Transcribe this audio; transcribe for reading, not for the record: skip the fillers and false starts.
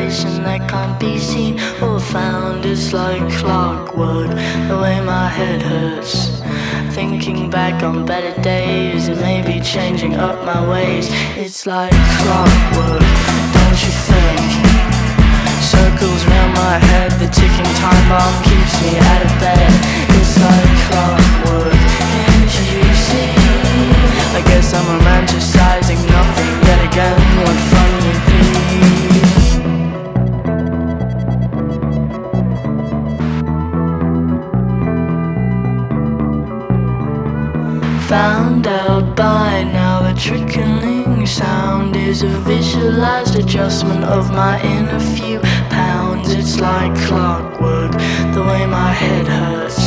vision that can't be seen or found. It's like clockwork, the way my head hurts. Thinking back on better days and maybe changing up my ways. It's like clockwork, don't you think? Circles round my head, the ticking time bomb keeps me out of bed. It's like clockwork, can't you see? I guess I'm romanticizing nothing, yet again, what fun would be. Found out by now the trickling sound is a visualized adjustment of my inner few pounds. It's like clockwork, the way my head hurts.